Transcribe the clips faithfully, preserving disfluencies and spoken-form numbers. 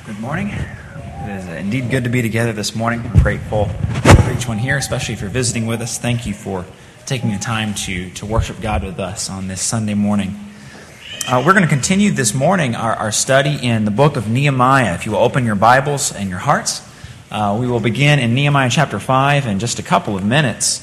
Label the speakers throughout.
Speaker 1: Good morning. It is indeed good to be together this morning. I'm grateful for each one here, especially if you're visiting with us. Thank you for taking the time to, to worship God with us on this Sunday morning. Uh, we're going to continue this morning our, our study in the book of Nehemiah. If you will open your Bibles and your hearts, uh, we will begin in Nehemiah chapter five in just a couple of minutes.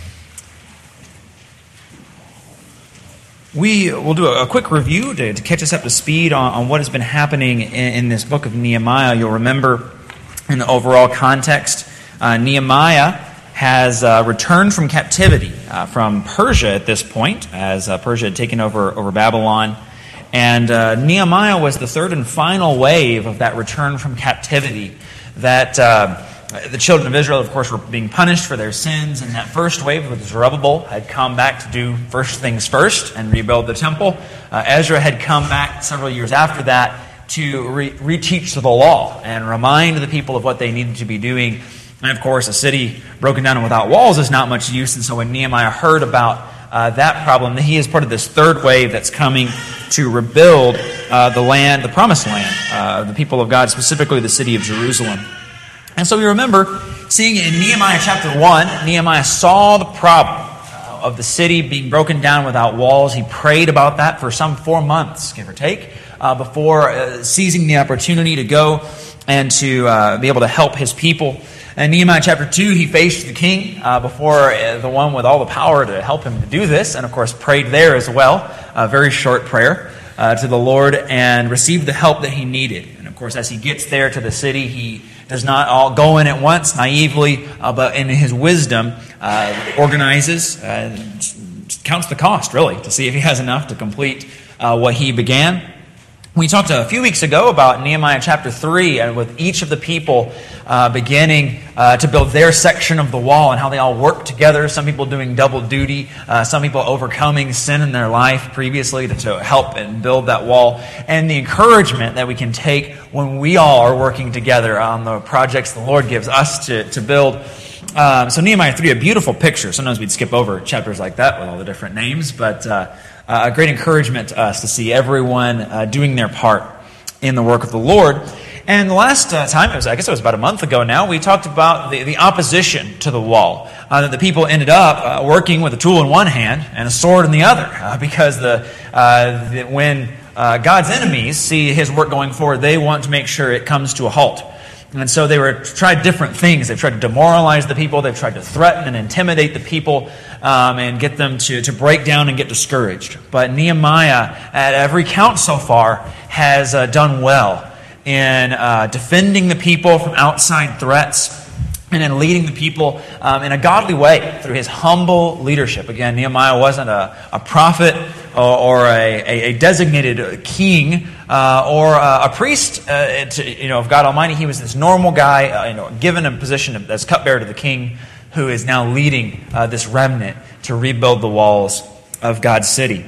Speaker 1: We will do a quick review to, to catch us up to speed on, on what has been happening in, in this book of Nehemiah. You'll remember in the overall context, uh, Nehemiah has uh, returned from captivity uh, from Persia at this point, as uh, Persia had taken over, over Babylon. And uh, Nehemiah was the third and final wave of that return from captivity that uh, the children of Israel, of course, were being punished for their sins. And that first wave with Zerubbabel had come back to do first things first and rebuild the temple. Uh, Ezra had come back several years after that to re- reteach the law and remind the people of what they needed to be doing. And of course, a city broken down and without walls is not much use. And so when Nehemiah heard about uh, that problem, he is part of this third wave that's coming to rebuild uh, the land, the promised land, uh, the people of God, specifically the city of Jerusalem. And so we remember seeing in Nehemiah chapter one, Nehemiah saw the problem of the city being broken down without walls. He prayed about that for some four months, give or take, uh, before uh, seizing the opportunity to go and to uh, be able to help his people. In Nehemiah chapter two, he faced the king uh, before uh, the one with all the power to help him to do this, and of course prayed there as well, a very short prayer uh, to the Lord, and received the help that he needed. And of course, as he gets there to the city, he does not all go in at once naively, uh, but in his wisdom uh, organizes, uh, counts the cost really to see if he has enough to complete uh, what he began. We talked a few weeks ago about Nehemiah chapter three, and with each of the people uh, beginning uh, to build their section of the wall and how they all work together. Some people doing double duty, uh, some people overcoming sin in their life previously to, to help and build that wall, and the encouragement that we can take when we all are working together on the projects the Lord gives us to, to build. Um, so Nehemiah three, a beautiful picture. Sometimes we'd skip over chapters like that with all the different names, but uh, a great encouragement to us to see everyone uh, doing their part in the work of the Lord. And the last uh, time, it was, I guess it was about a month ago now, we talked about the, the opposition to the wall. Uh, that the people ended up uh, working with a tool in one hand and a sword in the other. Uh, because the, uh, the when uh, God's enemies see his work going forward, they want to make sure it comes to a halt. And so they were tried different things. They've tried to demoralize the people. They've tried to threaten and intimidate the people um, and get them to, to break down and get discouraged. But Nehemiah, at every count so far, has uh, done well in uh, defending the people from outside threats and in leading the people um, in a godly way through his humble leadership. Again, Nehemiah wasn't a, a prophet or, or a, a, a designated king uh, or a, a priest uh, to, you know, of God Almighty. He was this normal guy, uh, you know, given a position as cupbearer to the king, who is now leading uh, this remnant to rebuild the walls of God's city.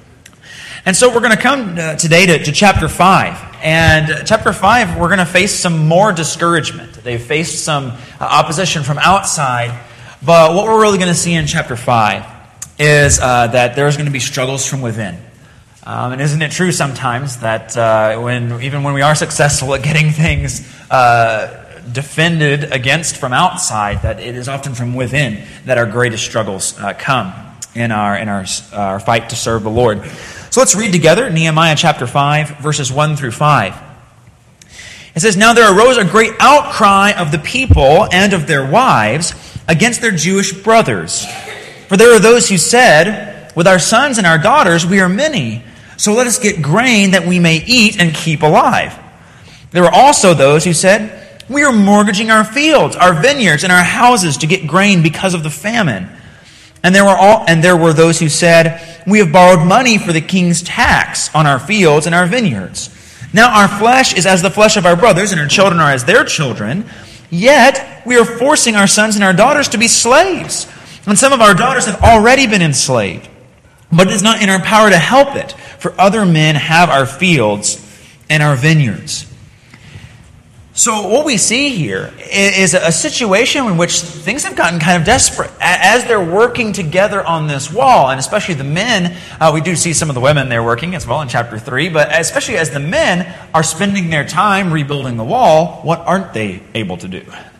Speaker 1: And so we're going to come uh, today to, to chapter five. And uh, chapter five, we're going to face some more discouragement. They've faced some uh, opposition from outside. But what we're really going to see in chapter five is uh, that there's going to be struggles from within. Um, and isn't it true sometimes that uh, when even when we are successful at getting things uh, defended against from outside, that it is often from within that our greatest struggles uh, come in our in our our fight to serve the Lord. So let's read together Nehemiah chapter five, verses one through five. It says, "Now there arose a great outcry of the people and of their wives against their Jewish brothers. For there are those who said, 'With our sons and our daughters we are many, so let us get grain that we may eat and keep alive.' There were also those who said, 'We are mortgaging our fields, our vineyards, and our houses to get grain because of the famine.' And there were all, and there were those who said, 'We have borrowed money for the king's tax on our fields and our vineyards. Now our flesh is as the flesh of our brothers, and our children are as their children. Yet we are forcing our sons and our daughters to be slaves. And some of our daughters have already been enslaved. But it is not in our power to help it, for other men have our fields and our vineyards.'" So what we see here is a situation in which things have gotten kind of desperate. As they're working together on this wall, and especially the men, uh, we do see some of the women there working as well in chapter three, but especially as the men are spending their time rebuilding the wall, what aren't they able to do?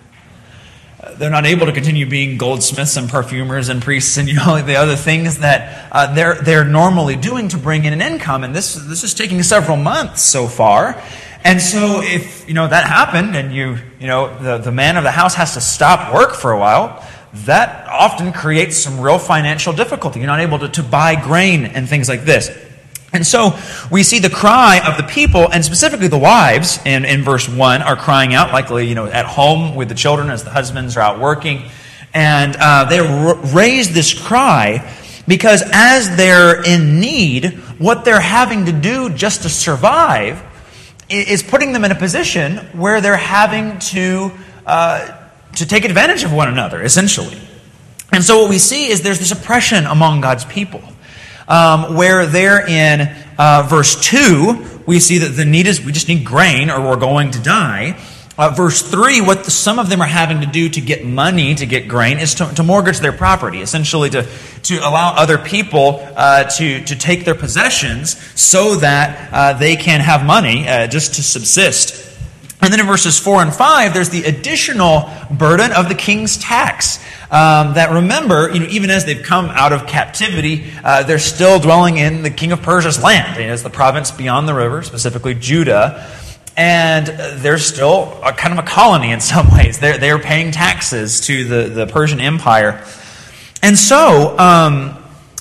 Speaker 1: They're not able to continue being goldsmiths and perfumers and priests and you know the other things that uh, they're they're normally doing to bring in an income. And this this is taking several months so far. And so if you know that happened and you you know the, the man of the house has to stop work for a while, that often creates some real financial difficulty. You're not able to, to buy grain and things like this. And so we see the cry of the people, and specifically the wives in, in verse one are crying out, likely you know at home with the children as the husbands are out working. And uh, they r- raise this cry because as they're in need, what they're having to do just to survive is putting them in a position where they're having to uh, to take advantage of one another, essentially. And so what we see is there's this oppression among God's people. Um, where there in uh, verse two, we see that the need is we just need grain or we're going to die. Uh, verse three, what the, some of them are having to do to get money, to get grain, is to, to mortgage their property, essentially to, to allow other people uh, to, to take their possessions so that uh, they can have money uh, just to subsist. And then in verses four and five, there's the additional burden of the king's tax. Um, that remember, you know, even as they've come out of captivity, uh, they're still dwelling in the king of Persia's land. It's the province beyond the river, specifically Judah. And they're still a, kind of a colony in some ways. They're, they're paying taxes to the, the Persian Empire. And so, um,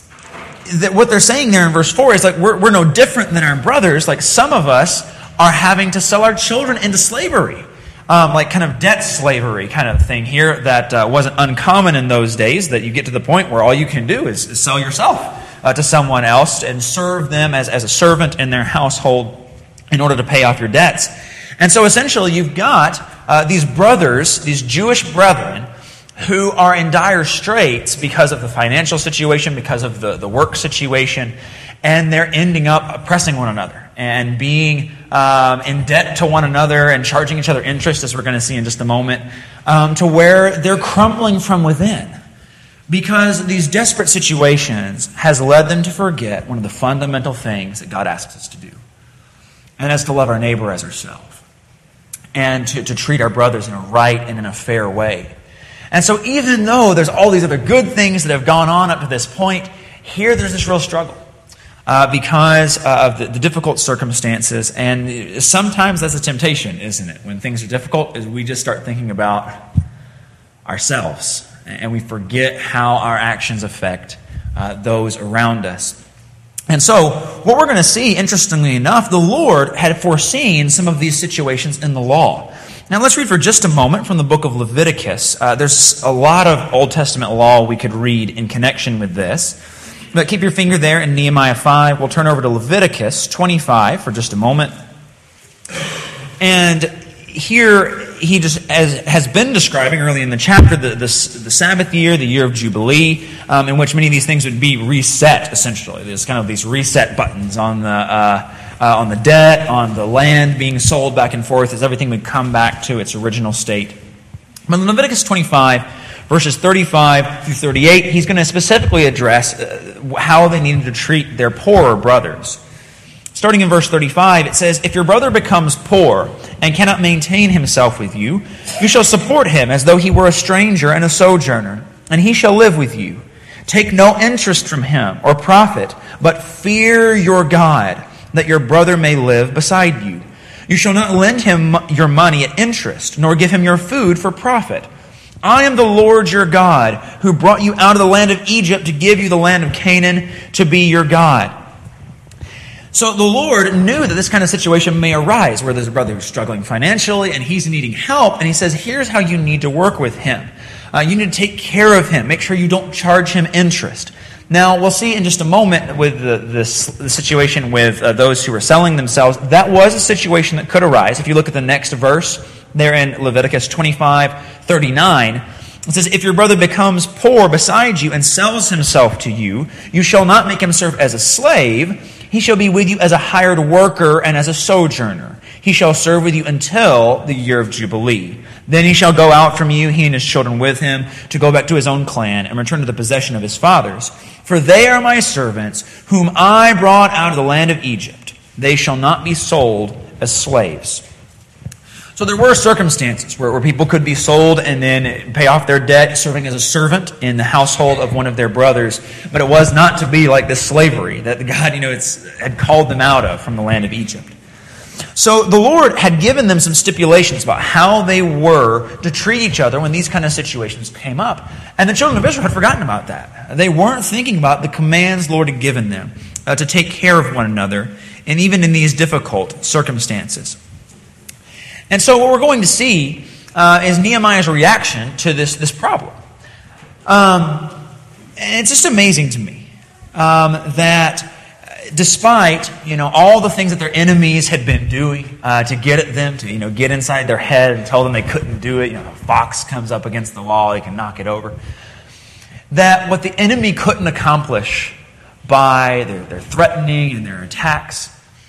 Speaker 1: that what they're saying there in verse four is like, we're, we're no different than our brothers. Like some of us are having to sell our children into slavery. Um, like kind of debt slavery kind of thing here that uh, wasn't uncommon in those days, that you get to the point where all you can do is, is sell yourself uh, to someone else and serve them as, as a servant in their household in order to pay off your debts. And so essentially you've got uh, these brothers, these Jewish brethren, who are in dire straits because of the financial situation, because of the, the work situation, and they're ending up oppressing one another and being um, in debt to one another and charging each other interest, as we're going to see in just a moment, um, to where they're crumbling from within. Because these desperate situations has led them to forget one of the fundamental things that God asks us to do. And that's to love our neighbor as ourselves. And to, to treat our brothers in a right and in a fair way. And so even though there's all these other good things that have gone on up to this point, here there's this real struggle. Uh, because uh, of the, the difficult circumstances. And sometimes that's a temptation, isn't it? When things are difficult, is we just start thinking about ourselves. And we forget how our actions affect uh, those around us. And so, what we're going to see, interestingly enough, the Lord had foreseen some of these situations in the law. Now let's read for just a moment from the book of Leviticus. Uh, there's a lot of Old Testament law we could read in connection with this. But keep your finger there in Nehemiah five. We'll turn over to Leviticus twenty-five for just a moment. And here he just as has been describing early in the chapter the, the, the Sabbath year, the year of Jubilee, um, in which many of these things would be reset, essentially. There's kind of these reset buttons on the uh, uh, on the debt, on the land being sold back and forth as everything would come back to its original state. But in Leviticus twenty-five, verses thirty-five through thirty-eight, he's going to specifically address uh, how they needed to treat their poorer brothers. Starting in verse thirty-five, it says, "If your brother becomes poor and cannot maintain himself with you, you shall support him as though he were a stranger and a sojourner, and he shall live with you. Take no interest from him or profit, but fear your God, that your brother may live beside you. You shall not lend him your money at interest, nor give him your food for profit. I am the Lord your God, who brought you out of the land of Egypt to give you the land of Canaan to be your God." So the Lord knew that this kind of situation may arise, where there's a brother who's struggling financially and he's needing help, and he says, here's how you need to work with him. Uh, you need to take care of him. Make sure you don't charge him interest. Now, we'll see in just a moment with the, this, the situation with uh, those who are selling themselves. That was a situation that could arise. If you look at the next verse, there in Leviticus twenty-five thirty-nine, it says, "If your brother becomes poor beside you and sells himself to you, you shall not make him serve as a slave. He shall be with you as a hired worker and as a sojourner. He shall serve with you until the year of Jubilee. Then he shall go out from you, he and his children with him, to go back to his own clan and return to the possession of his fathers. For they are my servants, whom I brought out of the land of Egypt. They shall not be sold as slaves. So there were circumstances where, where people could be sold and then pay off their debt serving as a servant in the household of one of their brothers. But it was not to be like this slavery that God, you know, it's, had called them out of from the land of Egypt. So the Lord had given them some stipulations about how they were to treat each other when these kind of situations came up. And the children of Israel had forgotten about that. They weren't thinking about the commands the Lord had given them uh, to take care of one another, and even in these difficult circumstances. And so what we're going to see uh, is Nehemiah's reaction to this, this problem. Um, and it's just amazing to me um, that despite, you know, all the things that their enemies had been doing uh, to get at them, to, you know, get inside their head and tell them they couldn't do it, you know, a fox comes up against the wall, they can knock it over, that what the enemy couldn't accomplish by their, their threatening and their attacks,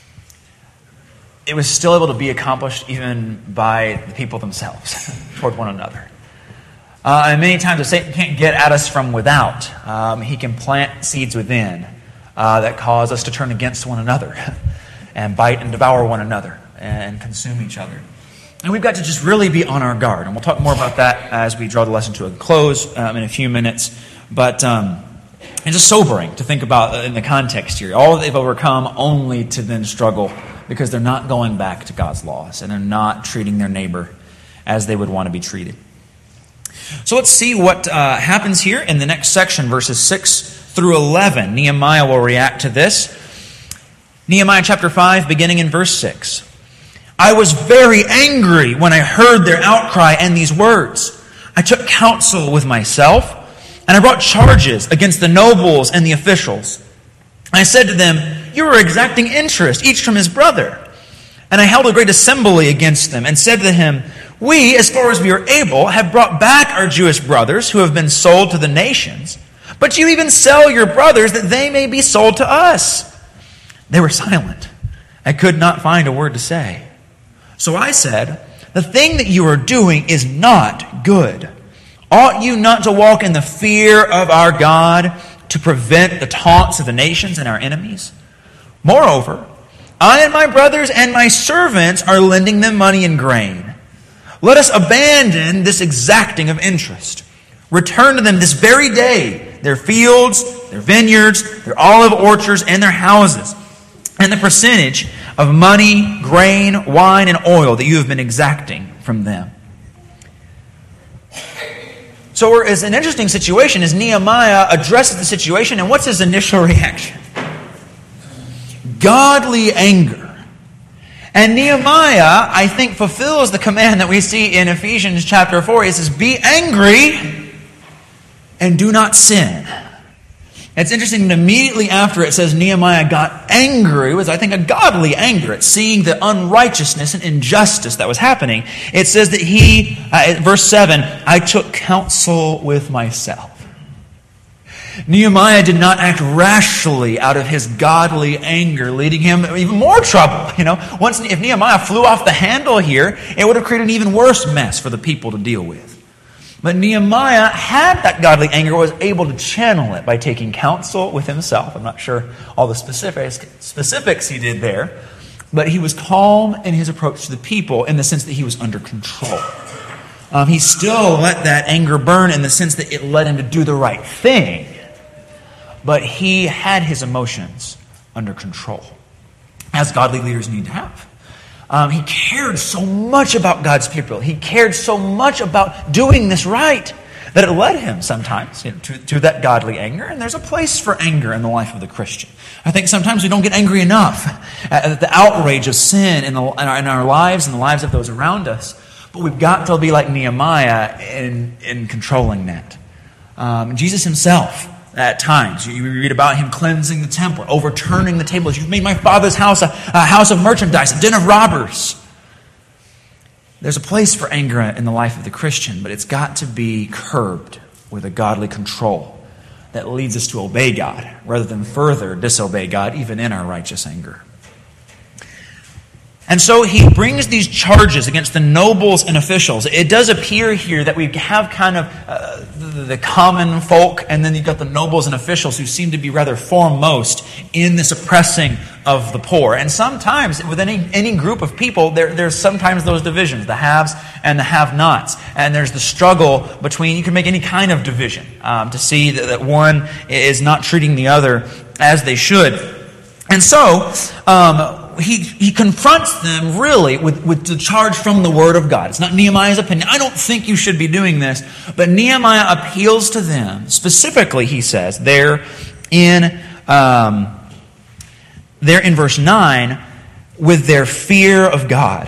Speaker 1: it was still able to be accomplished even by the people themselves toward one another. Uh, and many times if Satan can't get at us from without, um, he can plant seeds within uh, that cause us to turn against one another and bite and devour one another and consume each other. And we've got to just really be on our guard. And we'll talk more about that as we draw the lesson to a close um, in a few minutes. But um, it's just sobering to think about in the context here. All they've overcome only to then struggle because they're not going back to God's laws and they're not treating their neighbor as they would want to be treated. So let's see what uh, happens here in the next section, verses six through eleven. Nehemiah will react to this. Nehemiah chapter five, beginning in verse six. I was very angry when I heard their outcry and these words. I took counsel with myself, and I brought charges against the nobles and the officials. I said to them, you are exacting interest, each from his brother. And I held a great assembly against them and said to him, we, as far as we are able, have brought back our Jewish brothers who have been sold to the nations. But you even sell your brothers that they may be sold to us. They were silent. I could not find a word to say. So I said, the thing that you are doing is not good. Ought you not to walk in the fear of our God to prevent the taunts of the nations and our enemies? Moreover, I and my brothers and my servants are lending them money and grain. Let us abandon this exacting of interest. Return to them this very day their fields, their vineyards, their olive orchards, and their houses, and the percentage of money, grain, wine, and oil that you have been exacting from them. So it's an interesting situation as Nehemiah addresses the situation, and what's his initial reaction? Godly anger. And Nehemiah, I think, fulfills the command that we see in Ephesians chapter four. It says, be angry and do not sin. It's interesting that immediately after it says Nehemiah got angry, it was, I think, a godly anger at seeing the unrighteousness and injustice that was happening. It says that he, uh, verse seven, I took counsel with myself. Nehemiah did not act rashly out of his godly anger, leading him even more trouble. You know, once if Nehemiah flew off the handle here, it would have created an even worse mess for the people to deal with. But Nehemiah had that godly anger, was able to channel it by taking counsel with himself. I'm not sure all the specifics, specifics he did there, but he was calm in his approach to the people in the sense that he was under control. Um, he still let that anger burn in the sense that it led him to do the right thing. But he had his emotions under control, as godly leaders need to have. Um, he cared so much about God's people. He cared so much about doing this right that it led him sometimes, you know, to, to that godly anger. And there's a place for anger in the life of the Christian. I think sometimes we don't get angry enough at the outrage of sin in, the, in, our, in our lives and the lives of those around us. But we've got to be like Nehemiah in, in controlling that. Um, Jesus himself, at times, you read about him cleansing the temple, overturning the tables. You've made my Father's house a, a house of merchandise, a den of robbers. There's a place for anger in the life of the Christian, but it's got to be curbed with a godly control that leads us to obey God rather than further disobey God, even in our righteous anger. And so he brings these charges against the nobles and officials. It does appear here that we have kind of uh, the, the common folk, and then you've got the nobles and officials who seem to be rather foremost in this oppressing of the poor. And sometimes with any, any group of people, there, there's sometimes those divisions, the haves and the have-nots. And there's the struggle between, you can make any kind of division um, to see that, that one is not treating the other as they should. And so, um, He, he confronts them really with, with the charge from the Word of God. It's not Nehemiah's opinion. I don't think you should be doing this. But Nehemiah appeals to them. Specifically, he says, there in, um, there in verse nine, with their fear of God.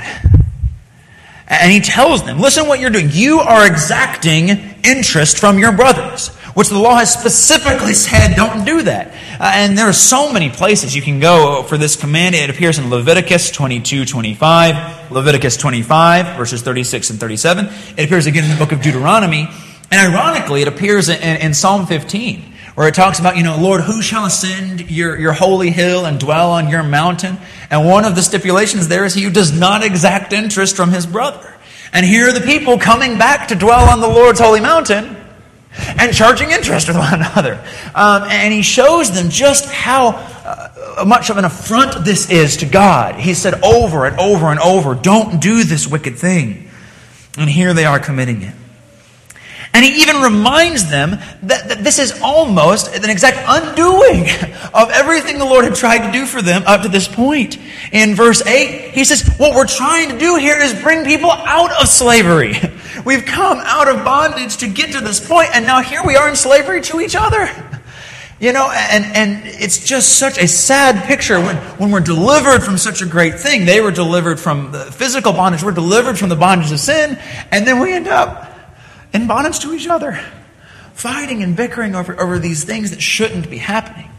Speaker 1: And he tells them, listen what you're doing. You are exacting interest from your brothers, which the law has specifically said don't do that. Uh, and there are so many places you can go for this command. It appears in Leviticus twenty-two twenty-five, Leviticus twenty-five, verses thirty-six and thirty-seven. It appears again in the book of Deuteronomy. And ironically, it appears in, in Psalm fifteen, where it talks about, you know, Lord, who shall ascend your, your holy hill and dwell on your mountain? And one of the stipulations there is he who does not exact interest from his brother. And here are the people coming back to dwell on the Lord's holy mountain and charging interest with one another. Um, and he shows them just how uh, much of an affront this is to God. He said over and over and over, don't do this wicked thing. And here they are committing it. And he even reminds them that, that this is almost an exact undoing of everything the Lord had tried to do for them up to this point. In verse eight, he says, what we're trying to do here is bring people out of slavery. We've come out of bondage to get to this point, and now here we are in slavery to each other. You know, and, and it's just such a sad picture when, when we're delivered from such a great thing. They were delivered from the physical bondage. We're delivered from the bondage of sin, and then we end up in bondage to each other, fighting and bickering over, over these things that shouldn't be happening.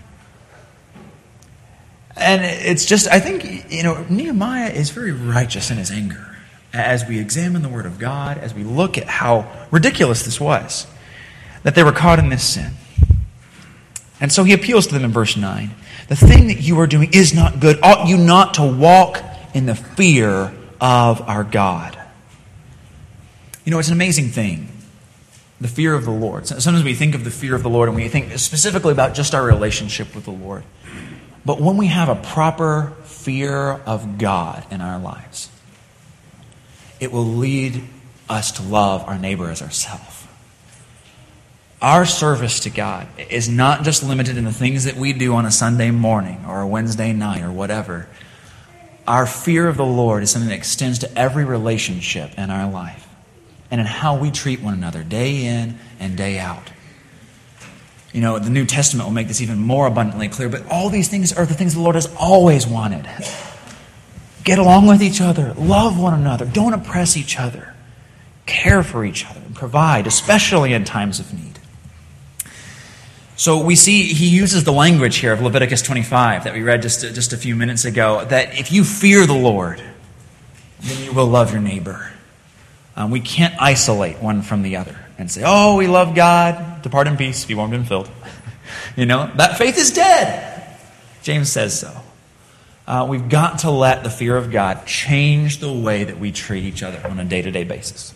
Speaker 1: And it's just, I think, you know, Nehemiah is very righteous in his anger as we examine the Word of God, as we look at how ridiculous this was, that they were caught in this sin. And so he appeals to them in verse nine. The thing that you are doing is not good. Ought you not to walk in the fear of our God? You know, it's an amazing thing. The fear of the Lord. Sometimes we think of the fear of the Lord and we think specifically about just our relationship with the Lord. But when we have a proper fear of God in our lives, it will lead us to love our neighbor as ourselves. Our service to God is not just limited in the things that we do on a Sunday morning or a Wednesday night or whatever. Our fear of the Lord is something that extends to every relationship in our life and in how we treat one another day in and day out. You know, the New Testament will make this even more abundantly clear, but all these things are the things the Lord has always wanted. Get along with each other. Love one another. Don't oppress each other. Care for each other and provide, especially in times of need. So we see he uses the language here of Leviticus twenty-five that we read just, just a few minutes ago, that if you fear the Lord, then you will love your neighbor. Um, we can't isolate one from the other and say, oh, we love God, depart in peace, be warmed and filled. You know, that faith is dead. James says so. Uh, we've got to let the fear of God change the way that we treat each other on a day-to-day basis.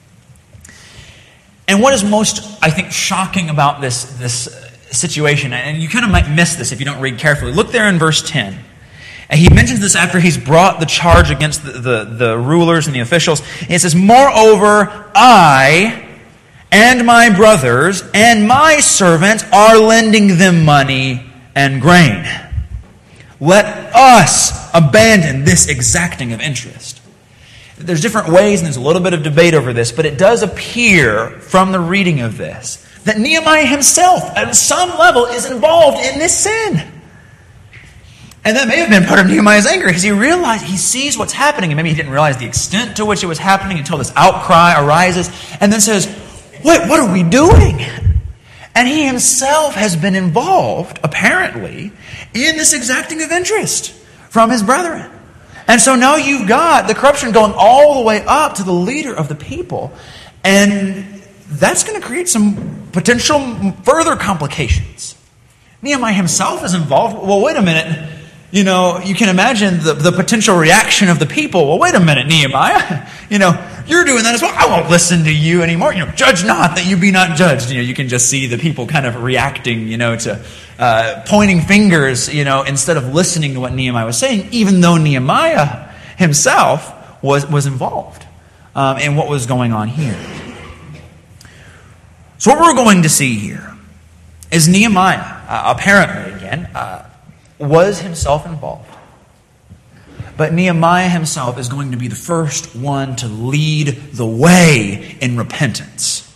Speaker 1: And what is most, I think, shocking about this, this situation, and you kind of might miss this if you don't read carefully, look there in verse ten. And he mentions this after he's brought the charge against the, the, the rulers and the officials. And it says, moreover, I and my brothers and my servants are lending them money and grain. Let us abandon this exacting of interest. There's different ways, and there's a little bit of debate over this, but it does appear from the reading of this that Nehemiah himself, at some level, is involved in this sin. And that may have been part of Nehemiah's anger, because he realized, he sees what's happening, and maybe he didn't realize the extent to which it was happening until this outcry arises, and then says, what, what are we doing? And he himself has been involved, apparently, in this exacting of interest from his brethren. And so now you've got the corruption going all the way up to the leader of the people, and that's going to create some potential further complications. Nehemiah himself is involved. Well, wait a minute. you know, you can imagine the, the potential reaction of the people. Well, wait a minute, Nehemiah. You know, you're doing that as well. I won't listen to you anymore. You know, judge not that you be not judged. You know, you can just see the people kind of reacting, you know, to uh, pointing fingers, you know, instead of listening to what Nehemiah was saying, even though Nehemiah himself was, was involved um, in what was going on here. So what we're going to see here is Nehemiah, uh, apparently again, uh, was himself involved. But Nehemiah himself is going to be the first one to lead the way in repentance.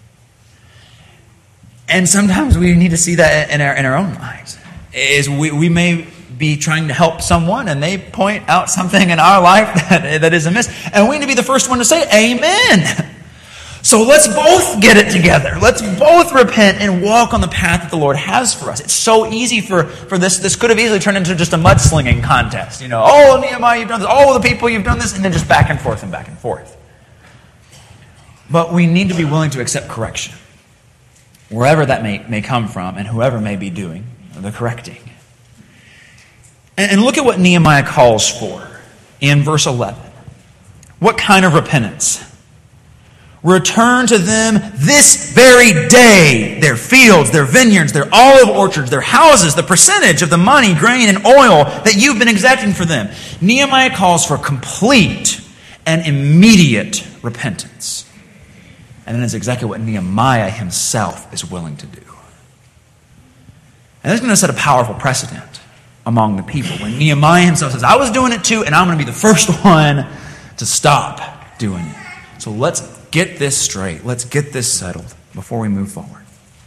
Speaker 1: And sometimes we need to see that in our in our own lives. Is we, we may be trying to help someone and they point out something in our life that, that is amiss. And we need to be the first one to say, amen. So let's both get it together. Let's both repent and walk on the path that the Lord has for us. It's so easy for, for this. This could have easily turned into just a mudslinging contest. You know, oh, Nehemiah, you've done this. Oh, the people, you've done this. And then just back and forth and back and forth. But we need to be willing to accept correction, wherever that may, may come from and whoever may be doing the correcting. And, and look at what Nehemiah calls for in verse eleven. What kind of repentance? Return to them this very day their fields, their vineyards, their olive orchards, their houses, the percentage of the money, grain, and oil that you've been exacting for them. Nehemiah calls for complete and immediate repentance. And that is exactly what Nehemiah himself is willing to do. And that's going to set a powerful precedent among the people. When Nehemiah himself says, I was doing it too, and I'm going to be the first one to stop doing it. So let's get this straight. Let's get this settled before we move forward.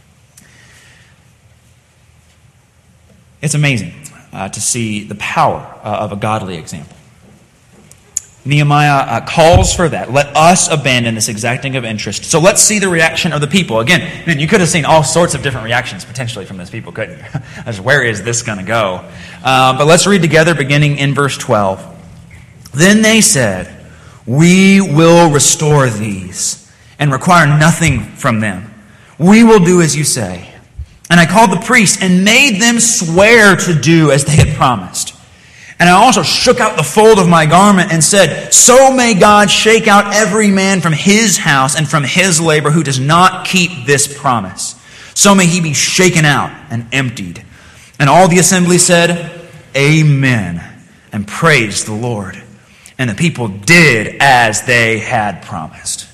Speaker 1: It's amazing uh, to see the power uh, of a godly example. Nehemiah uh, calls for that. Let us abandon this exacting of interest. So let's see the reaction of the people. Again, man, you could have seen all sorts of different reactions potentially from those people, couldn't you? Just, where is this going to go? Uh, but let's read together beginning in verse twelve. Then they said, we will restore these and require nothing from them. We will do as you say. And I called the priests and made them swear to do as they had promised. And I also shook out the fold of my garment and said, so may God shake out every man from his house and from his labor who does not keep this promise. So may he be shaken out and emptied. And all the assembly said, amen, and praised the Lord. And the people did as they had promised.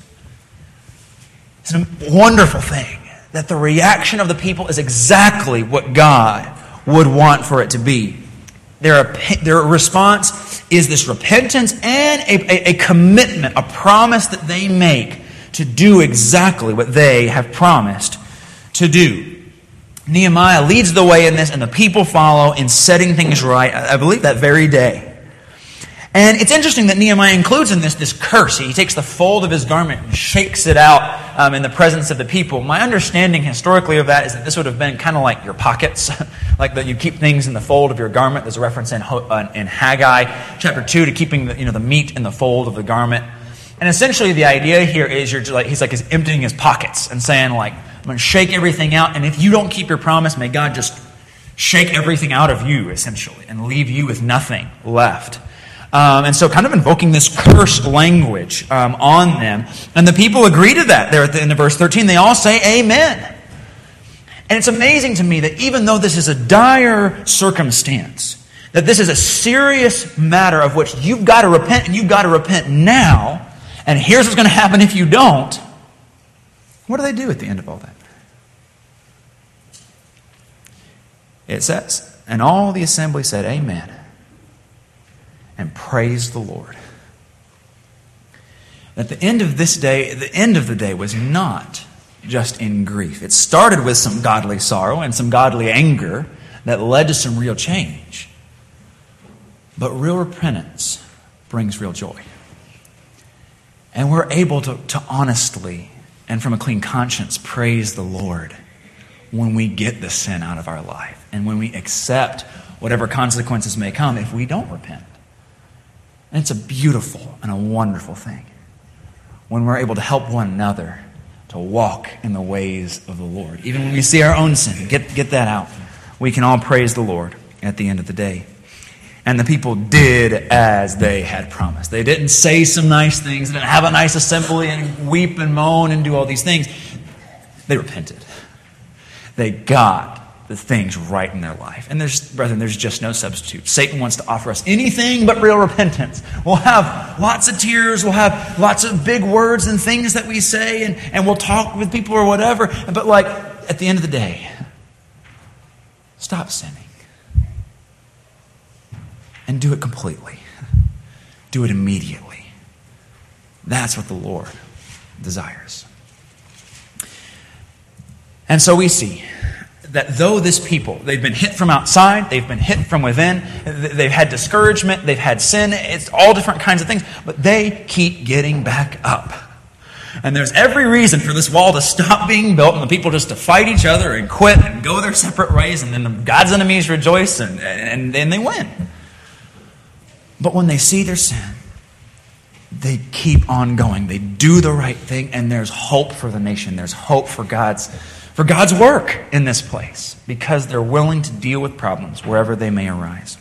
Speaker 1: It's a wonderful thing that the reaction of the people is exactly what God would want for it to be. Their, their response is this repentance and a, a, a commitment, a promise that they make to do exactly what they have promised to do. Nehemiah leads the way in this, and the people follow in setting things right, I believe, that very day. And it's interesting that Nehemiah includes in this this curse. He takes the fold of his garment and shakes it out um, in the presence of the people. My understanding historically of that is that this would have been kind of like your pockets, like that you keep things in the fold of your garment. There's a reference in uh, in Haggai chapter two to keeping the, you know the meat in the fold of the garment. And essentially the idea here is you're like he's like he's emptying his pockets and saying like I'm going to shake everything out, and if you don't keep your promise, may God just shake everything out of you essentially and leave you with nothing left. Um, and so kind of invoking this curse language um, on them. And the people agree to that there at the end of verse thirteen. They all say amen. And it's amazing to me that even though this is a dire circumstance, that this is a serious matter of which you've got to repent, and you've got to repent now, and here's what's going to happen if you don't, what do they do at the end of all that? It says, and all the assembly said amen, and praised the Lord. At the end of this day, the end of the day was not just in grief. It started with some godly sorrow and some godly anger that led to some real change. But real repentance brings real joy. And we're able to, to honestly and from a clean conscience praise the Lord when we get the sin out of our life and when we accept whatever consequences may come if we don't repent. And it's a beautiful and a wonderful thing when we're able to help one another to walk in the ways of the Lord. Even when we see our own sin, get, get that out. We can all praise the Lord at the end of the day. And the people did as they had promised. They didn't say some nice things. They didn't have a nice assembly and weep and moan and do all these things. They repented. They got the things right in their life. And there's, brethren, there's just no substitute. Satan wants to offer us anything but real repentance. We'll have lots of tears. We'll have lots of big words and things that we say. And, and we'll talk with people or whatever. But like, at the end of the day, stop sinning. And do it completely. Do it immediately. That's what the Lord desires. And so we see that though this people, they've been hit from outside, they've been hit from within, they've had discouragement, they've had sin, it's all different kinds of things, but they keep getting back up. And there's every reason for this wall to stop being built and the people just to fight each other and quit and go their separate ways, and then God's enemies rejoice and, and, and they win. But when they see their sin, they keep on going. They do the right thing, and there's hope for the nation. There's hope for God's for God's work in this place because they're willing to deal with problems wherever they may arise.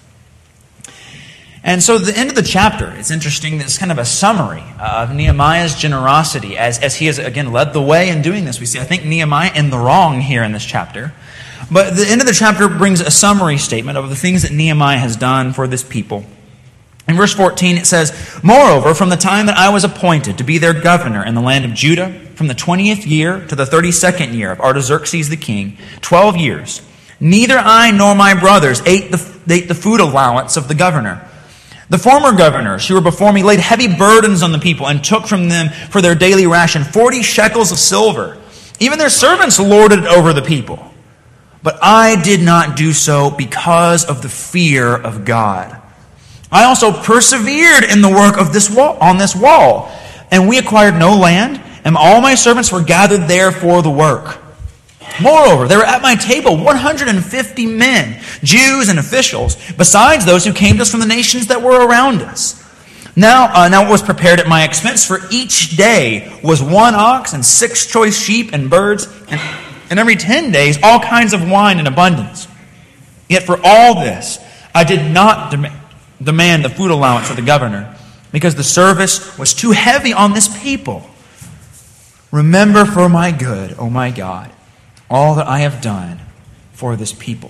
Speaker 1: And so the end of the chapter, it's interesting, it's kind of a summary of Nehemiah's generosity as, as he has, again, led the way in doing this. We see, I think, Nehemiah in the wrong here in this chapter. But the end of the chapter brings a summary statement of the things that Nehemiah has done for this people. In verse fourteen, it says, "Moreover, from the time that I was appointed to be their governor in the land of Judah, from the twentieth year to the thirty-second year of Artaxerxes the king, twelve years, neither I nor my brothers ate the, ate the food allowance of the governor. The former governors who were before me laid heavy burdens on the people and took from them for their daily ration forty shekels of silver. Even their servants lorded it over the people. But I did not do so because of the fear of God. I also persevered in the work of this wall, on this wall, and we acquired no land, and all my servants were gathered there for the work. Moreover, there were at my table one hundred fifty men, Jews and officials, besides those who came to us from the nations that were around us. Now, uh, now it was prepared at my expense for each day was one ox and six choice sheep and birds, and, and every ten days all kinds of wine in abundance. Yet for all this, I did not demand demand the food allowance of the governor, because the service was too heavy on this people. Remember for my good, O my God, all that I have done for this people."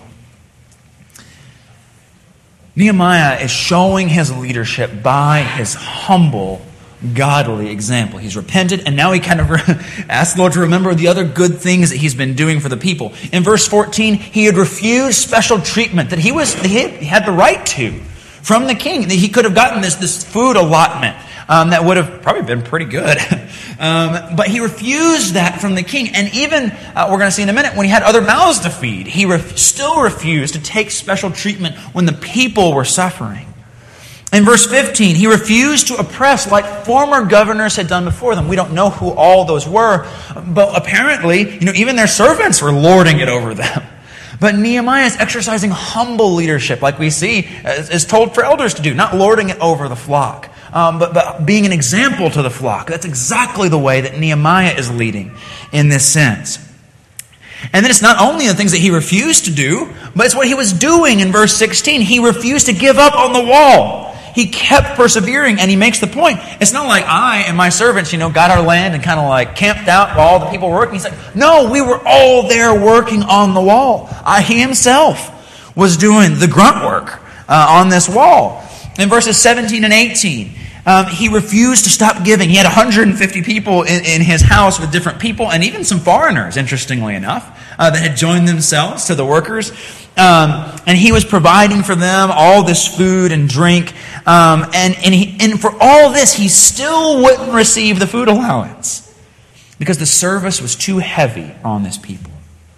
Speaker 1: Nehemiah is showing his leadership by his humble, godly example. He's repented, and now he kind of asks the Lord to remember the other good things that he's been doing for the people. In verse fourteen, he had refused special treatment that he was he had the right to from the king. He could have gotten this, this food allotment um, that would have probably been pretty good. um, but he refused that from the king. And even, uh, we're going to see in a minute, when he had other mouths to feed, he ref- still refused to take special treatment when the people were suffering. In verse fifteen, he refused to oppress like former governors had done before them. We don't know who all those were, but apparently, you know, even their servants were lording it over them. But Nehemiah is exercising humble leadership, like we see is told for elders to do, not lording it over the flock, um, but, but being an example to the flock. That's exactly the way that Nehemiah is leading in this sense. And then it's not only the things that he refused to do, but it's what he was doing in verse sixteen. He refused to give up on the wall. He kept persevering, and he makes the point. It's not like I and my servants, you know, got our land and kind of like camped out while all the people were working. He's like, no, we were all there working on the wall. I, he himself was doing the grunt work uh, on this wall. In verses seventeen and eighteen, um, he refused to stop giving. He had one hundred fifty people in, in his house with different people, and even some foreigners, interestingly enough, uh, that had joined themselves to the workers. Um, and he was providing for them all this food and drink. Um, and, and, he, and for all this, he still wouldn't receive the food allowance because the service was too heavy on this people.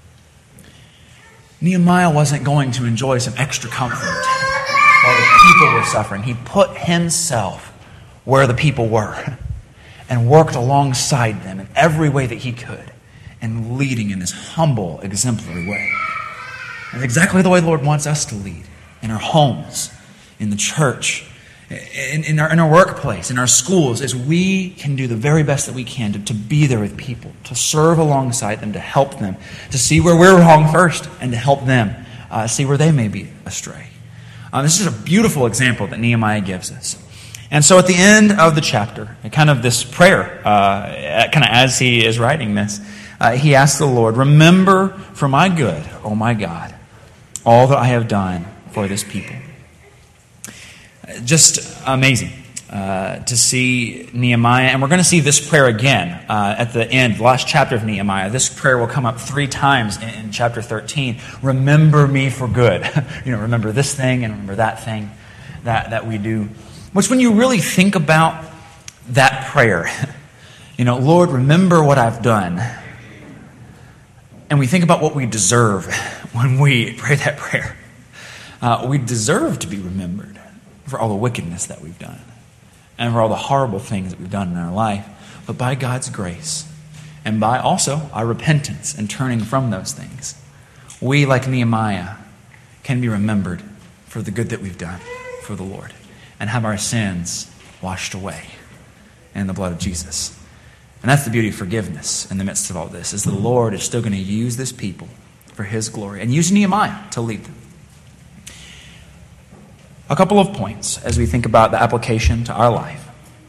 Speaker 1: Nehemiah wasn't going to enjoy some extra comfort while the people were suffering. He put himself where the people were and worked alongside them in every way that he could and leading in this humble, exemplary way. And exactly the way the Lord wants us to lead in our homes, in the church, in, in, our, in our workplace, in our schools, as we can do the very best that we can to, to be there with people, to serve alongside them, to help them, to see where we're wrong first, and to help them uh, see where they may be astray. Um, this is a beautiful example that Nehemiah gives us. And so at the end of the chapter, kind of this prayer, uh, kind of as he is writing this, uh, he asks the Lord, remember for my good, oh my God, all that I have done for this people. Just amazing uh, to see Nehemiah. And we're going to see this prayer again uh, at the end, the last chapter of Nehemiah. This prayer will come up three times in, in chapter thirteen. Remember me for good. you know, remember this thing and remember that thing that, that we do. Which when you really think about that prayer, you know, Lord, remember what I've done. And we think about what we deserve when we pray that prayer. Uh, we deserve to be remembered for all the wickedness that we've done and for all the horrible things that we've done in our life. But by God's grace and by also our repentance and turning from those things, we, like Nehemiah, can be remembered for the good that we've done for the Lord and have our sins washed away in the blood of Jesus. And that's the beauty of forgiveness in the midst of all this, is the Lord is still going to use this people for His glory and use Nehemiah to lead them. A couple of points as we think about the application to our life.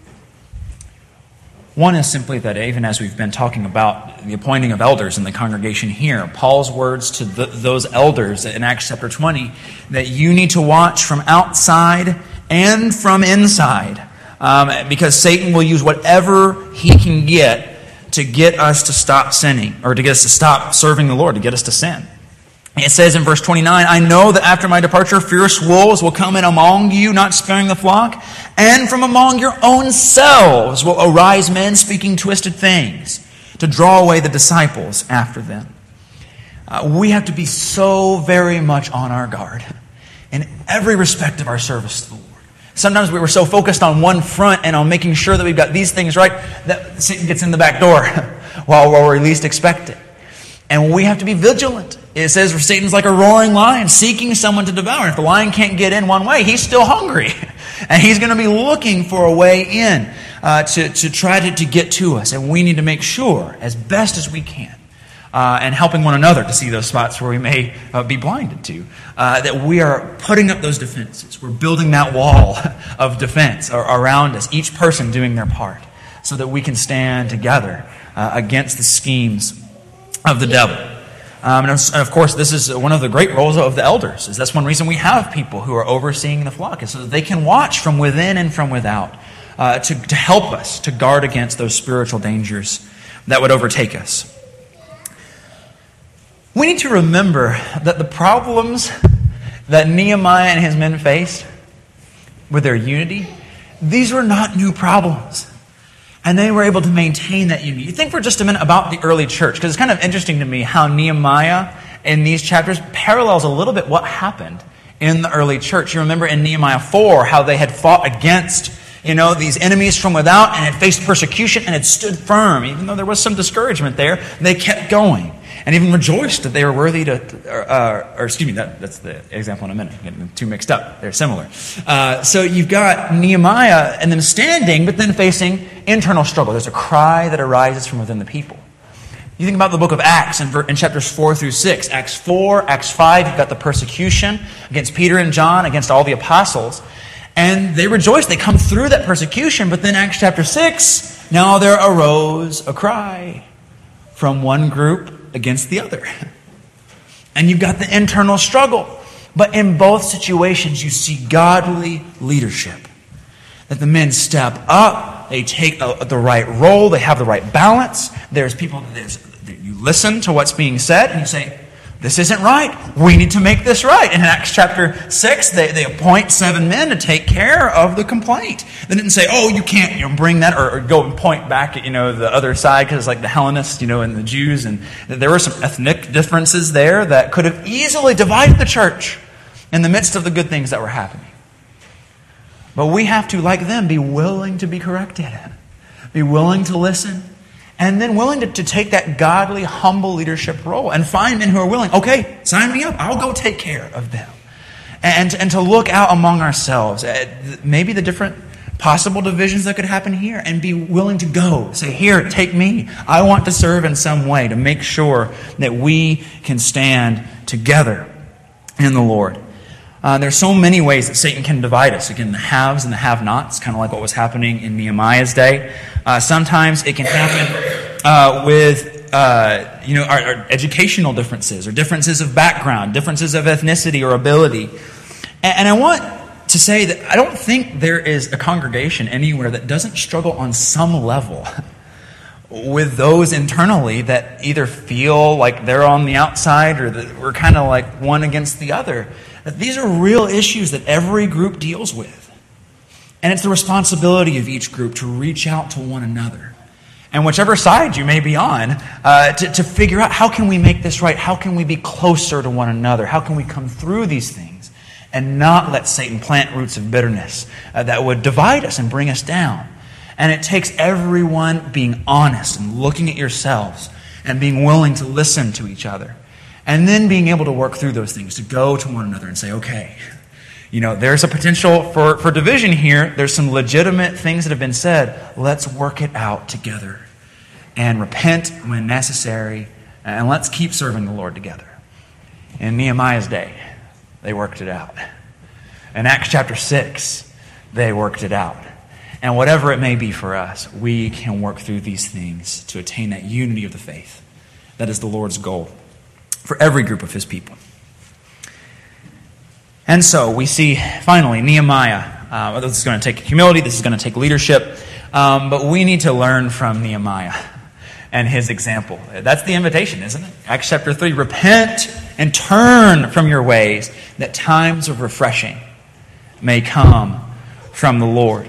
Speaker 1: One is simply that even as we've been talking about the appointing of elders in the congregation here, Paul's words to the, those elders in Acts chapter twenty, that you need to watch from outside and from inside, um, because Satan will use whatever he can get to get us to stop sinning, or to get us to stop serving the Lord, to get us to sin. It says in verse twenty-nine, I know that after my departure, fierce wolves will come in among you, not sparing the flock. And from among your own selves will arise men speaking twisted things to draw away the disciples after them. Uh, we have to be so very much on our guard in every respect of our service to the Lord. Sometimes we were so focused on one front and on making sure that we've got these things right that Satan gets in the back door while, while we least expect it. And we have to be vigilant. It says Satan's like a roaring lion seeking someone to devour. If the lion can't get in one way, he's still hungry. And he's going to be looking for a way in uh, to, to try to, to get to us. And we need to make sure, as best as we can, uh, and helping one another to see those spots where we may uh, be blinded to, uh, that we are putting up those defenses. We're building that wall of defense around us, each person doing their part, so that we can stand together uh, against the schemes of the devil. Um, and of course, this is one of the great roles of the elders. Is that's one reason we have people who are overseeing the flock, is so that they can watch from within and from without uh, to, to help us to guard against those spiritual dangers that would overtake us. We need to remember that the problems that Nehemiah and his men faced with their unity, these were not new problems. And they were able to maintain that unity. You think for just a minute about the early church, because it's kind of interesting to me how Nehemiah in these chapters parallels a little bit what happened in the early church. You remember in Nehemiah four how they had fought against, you know, these enemies from without and had faced persecution and had stood firm. Even though there was some discouragement there, they kept going and even rejoiced that they were worthy to, uh, or excuse me, that, that's the example in a minute. I'm getting them too mixed up. They're similar. Uh, so you've got Nehemiah and them standing, but then facing internal struggle. There's a cry that arises from within the people. You think about the book of Acts in, in chapters four through six. Acts four, Acts five, you've got the persecution against Peter and John, against all the apostles. And they rejoice. They come through that persecution. But then Acts chapter six, now there arose a cry from one group against the other. And you've got the internal struggle. But in both situations, you see godly leadership. That the men step up, they take a, the right role, they have the right balance. There's people, there's, you listen to what's being said, and you say, this isn't right. We need to make this right. And in Acts chapter six, they, they appoint seven men to take care of the complaint. They didn't say, oh, you can't you know, bring that, or, or go and point back at you know the other side, because it's like the Hellenists you know, and the Jews. And there were some ethnic differences there that could have easily divided the church in the midst of the good things that were happening. But we have to, like them, be willing to be corrected, be willing to listen, and then willing to, to take that godly, humble leadership role and find men who are willing, okay, sign me up, I'll go take care of them. And, and to look out among ourselves at maybe the different possible divisions that could happen here and be willing to go. Say, here, take me. I want to serve in some way to make sure that we can stand together in the Lord. Uh, there's so many ways that Satan can divide us. Again, the haves and the have-nots, kind of like what was happening in Nehemiah's day. Uh, sometimes it can happen uh, with uh, you know our, our educational differences, or differences of background, differences of ethnicity or ability. And, and I want to say that I don't think there is a congregation anywhere that doesn't struggle on some level with those internally that either feel like they're on the outside or that we're kind of like one against the other. That these are real issues that every group deals with. And it's the responsibility of each group to reach out to one another. And whichever side you may be on, uh, to, to figure out how can we make this right? How can we be closer to one another? How can we come through these things and not let Satan plant roots of bitterness uh, that would divide us and bring us down? And it takes everyone being honest and looking at yourselves and being willing to listen to each other. And then being able to work through those things, to go to one another and say, okay, you know, there's a potential for, for division here. There's some legitimate things that have been said. Let's work it out together and repent when necessary. And let's keep serving the Lord together. In Nehemiah's day, they worked it out. In Acts chapter six, they worked it out. And whatever it may be for us, we can work through these things to attain that unity of the faith. That is the Lord's goal for every group of his people. And so we see, finally, Nehemiah. Uh, this is going to take humility. This is going to take leadership. Um, but we need to learn from Nehemiah and his example. That's the invitation, isn't it? Acts chapter three, repent and turn from your ways, that times of refreshing may come from the Lord.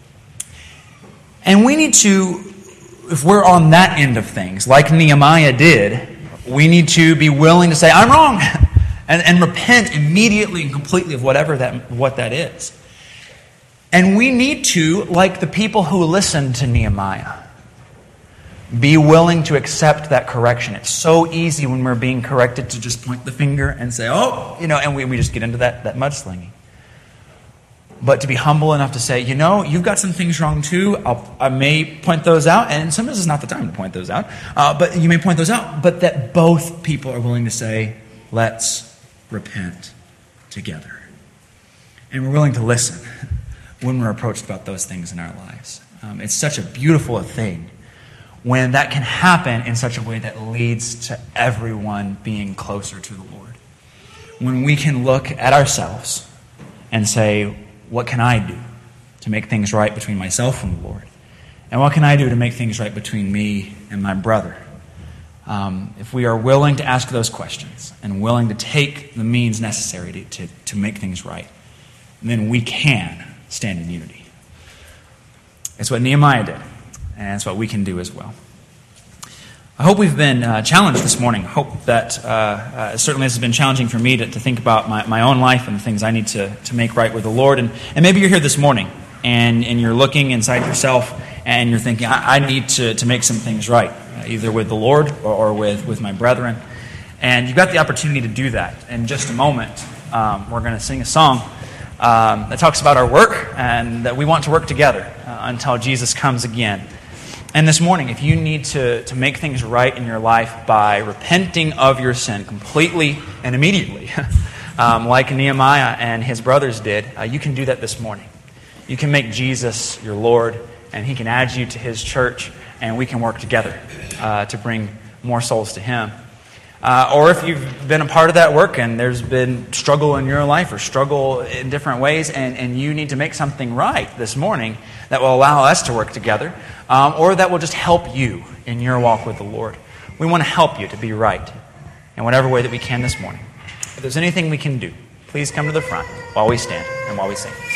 Speaker 1: And we need to, if we're on that end of things, like Nehemiah did, we need to be willing to say, I'm wrong, and, and repent immediately and completely of whatever that what that is. And we need to, like the people who listened to Nehemiah, be willing to accept that correction. It's so easy when we're being corrected to just point the finger and say, oh, you know, and we, we just get into that, that mudslinging. But to be humble enough to say, you know, you've got some things wrong too. I'll, I may point those out, and sometimes it's not the time to point those out. Uh, but you may point those out, but that both people are willing to say, let's repent together. And we're willing to listen when we're approached about those things in our lives. Um, it's such a beautiful thing when that can happen in such a way that leads to everyone being closer to the Lord. When we can look at ourselves and say, what can I do to make things right between myself and the Lord? And what can I do to make things right between me and my brother? Um, if we are willing to ask those questions and willing to take the means necessary to, to, to make things right, then we can stand in unity. It's what Nehemiah did, and it's what we can do as well. I hope we've been uh, challenged this morning. I hope that uh, uh, certainly this has been challenging for me to, to think about my, my own life and the things I need to, to make right with the Lord. And, and maybe you're here this morning and, and you're looking inside yourself and you're thinking, I, I need to, to make some things right, uh, either with the Lord or, or with, with my brethren. And you've got the opportunity to do that. In just a moment, um, we're going to sing a song um, that talks about our work and that we want to work together uh, until Jesus comes again. And this morning, if you need to, to make things right in your life by repenting of your sin completely and immediately, um, like Nehemiah and his brothers did, uh, you can do that this morning. You can make Jesus your Lord, and he can add you to his church, and we can work together uh, to bring more souls to him. Uh, or if you've been a part of that work and there's been struggle in your life or struggle in different ways, and, and you need to make something right this morning that will allow us to work together, um, or that will just help you in your walk with the Lord. We want to help you to be right in whatever way that we can this morning. If there's anything we can do, please come to the front while we stand and while we sing.